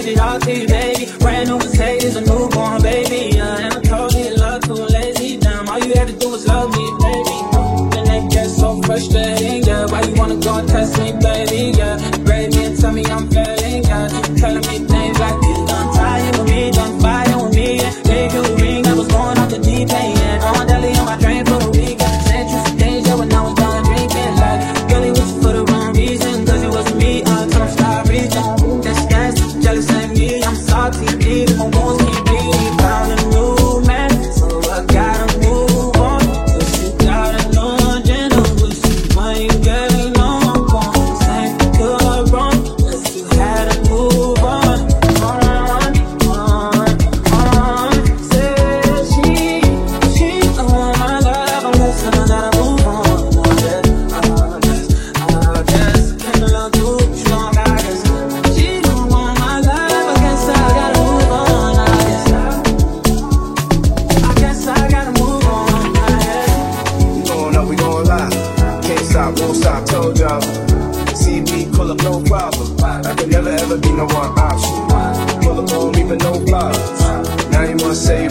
did it all to you, baby. Brand new Mercedes, a newborn baby. And I told you love too lazy. Damn, all you had to do was love me, baby. And that gets so frustrating, yeah. Why you wanna go and test me, baby, yeah. Grade me and tell me I'm failing, yeah. Telling me things like you done tired with me, done fighting with me, yeah. Gave you a ring, I was going off the deep end, yeah. On deli on my train for the weekend. Sent you some things, yeah, when I was done drinking. Like, girl, it was for the wrong reason, cause it wasn't me, until I started reaching. That's jealous of me, I'm salty, deep, my wounds keep bleeding. Found a new man, so I gotta move on. Cause you got a new agenda, which is why you getting on. Saying good wrong, cause you had to move on. Said she don't want my love, I'm listen, I gotta move on. I just can't love too strong, I guess. She don't want my love, I guess I gotta move on. I guess I gotta move on. We going up, we going live. Can't stop, won't stop, told y'all. See me pull up, no problem. I could never ever be no one option. Pull up on me, but no flaws. Now you wanna say